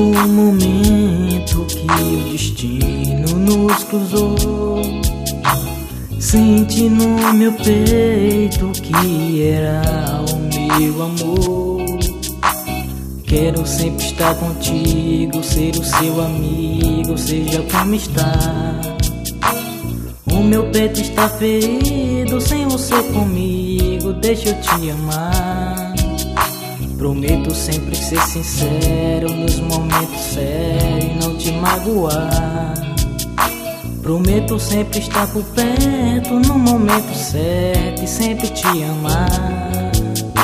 No momento que o destino nos cruzou, senti no meu peito que era o meu amor. Quero sempre estar contigo, ser o seu amigo, seja como está. O meu peito está ferido, sem você comigo, deixa eu te amar. Prometo sempre ser sincero nos momentos sérios e não te magoar. Prometo sempre estar por perto no momento certo e sempre te amar.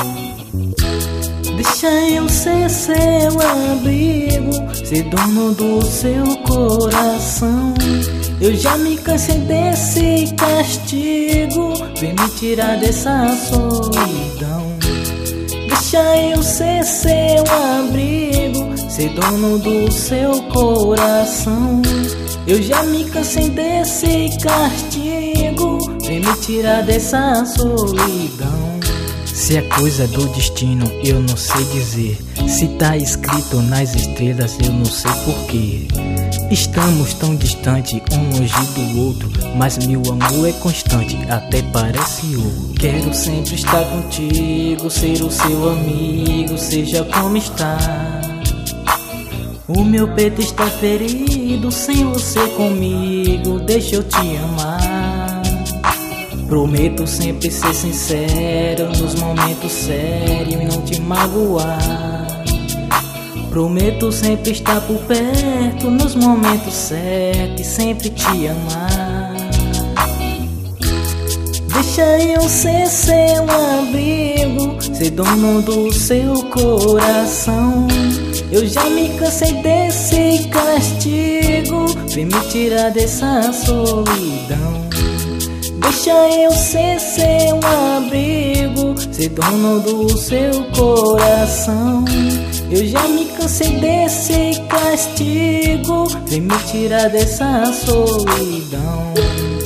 Deixa eu ser seu abrigo, ser dono do seu coração. Eu já me cansei desse castigo, vem me tirar dessa solidão. Deixa eu ser seu abrigo, ser dono do seu coração. Eu já me cansei desse castigo, vem me tirar dessa solidão. Se é coisa do destino, eu não sei dizer. Se tá escrito nas estrelas, eu não sei porquê. Estamos tão distantes, um longe do outro, mas meu amor é constante, até parece ouro. Quero sempre estar contigo, ser o seu amigo, seja como está. O meu peito está ferido, sem você comigo, deixa eu te amar. Prometo sempre ser sincero nos momentos sérios e não te magoar. Prometo sempre estar por perto nos momentos certos e sempre te amar. Deixa eu ser seu abrigo, ser dono do seu coração. Eu já me cansei desse castigo, vem me tirar dessa solidão. Deixa eu ser seu abrigo, ser dono do seu coração. Eu já me cansei desse castigo, vem me tirar dessa solidão.